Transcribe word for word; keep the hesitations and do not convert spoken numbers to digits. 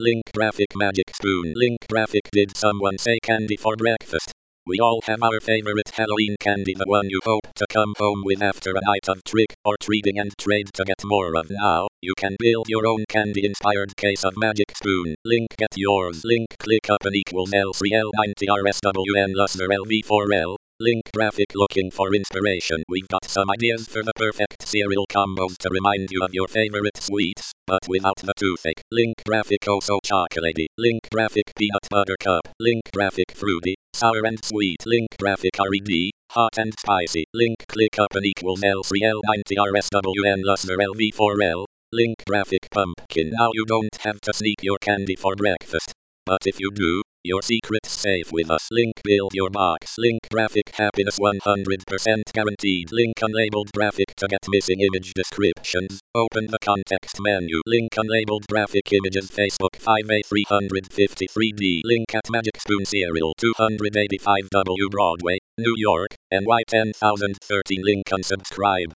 Link graphic magic spoon. Link graphic did someone say candy for breakfast? We all have our favorite Halloween candy, the one you hope to come home with after a night of trick or treating and trade to get more of. Now, you can build your own candy-inspired case of magic spoon. Link get yours. Link click up and equals L three L ninety R S W N Lusner L V four L. Link graphic looking for inspiration. We've got some ideas for the perfect cereal combos to remind you of your favorite sweets, but without the toothache. Link graphic also chocolatey. Link graphic peanut butter cup. Link graphic fruity, sour and sweet. Link graphic red, hot and spicy. Link click up and equals L three L ninety R S W N Lusner L V four L. Link graphic pumpkin. Now you don't have to sneak your candy for breakfast, but if you do, your secret's safe with us. Link build your box. Link graphic happiness one hundred percent guaranteed. Link unlabeled graphic to get missing image descriptions. Open the context menu. Link unlabeled graphic images Facebook five A three fifty-three D. Link at Magic Spoon Cereal two eighty-five W Broadway, New York, N Y ten thousand thirteen. Link unsubscribe.